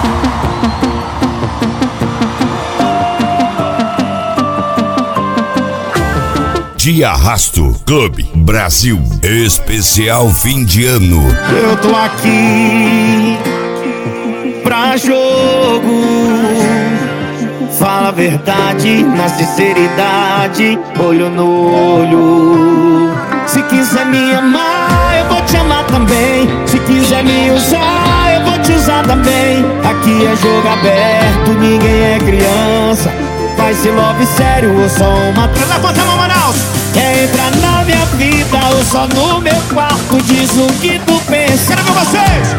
De Arrasto Clube Brasil, especial fim de ano. Eu tô aqui pra jogo. Fala a verdade, na sinceridade, olho no olho. Se quiser me amar, eu vou te amar também. Se quiser me usar, eu vou te usar também. Aqui é jogo aberto, ninguém é criança. Vai ser love sério ou só uma trança? Levanta a mão, Manaus! Quer entrar na minha vida ou só no meu quarto? Diz o que tu pensa. Quero ver vocês!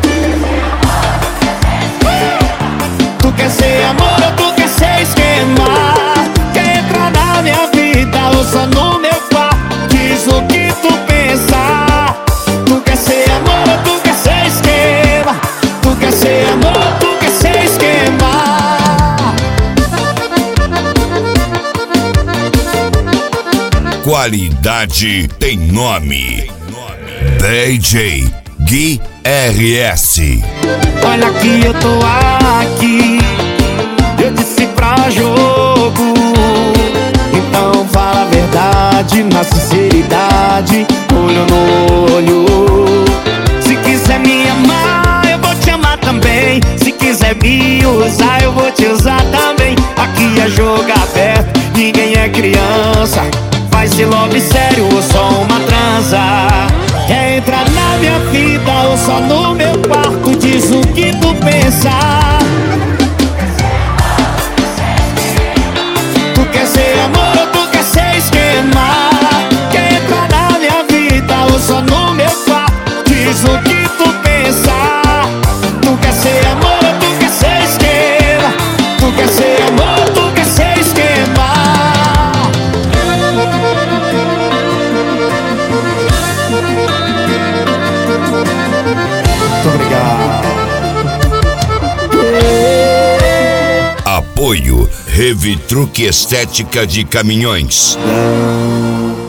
Tu quer ser amor ou tu quer ser esquema? Quer entrar na minha vida ou só no meu quarto? Diz o que tu pensa. Tu quer ser amor ou tu quer ser esquema? Tu quer ser amor ou tu quer ser esquema? Qualidade tem nome. DJ Gui RS. Olha que eu tô aqui, eu disse pra jogo. Então fala a verdade, na sinceridade, olho no olho. Se quiser me amar, eu vou te amar também. Se quiser me usar, eu vou te usar também. Aqui é jogo aberto, ninguém é criança. Vai ser love sério ou só uma transa? Quer entrar na minha vida ou só no meu quarto? Diz o que tu pensa. Tu quer ser amor ou tu quer ser esquema? Quer entrar na minha vida ou só no meu quarto? Diz o que tu pensa. Tu quer ser amor ou tu quer ser esquema? Tu quer ser amor ou tu quer ser esquema? Muito obrigado. Apoio Revitruque Estética de Caminhões.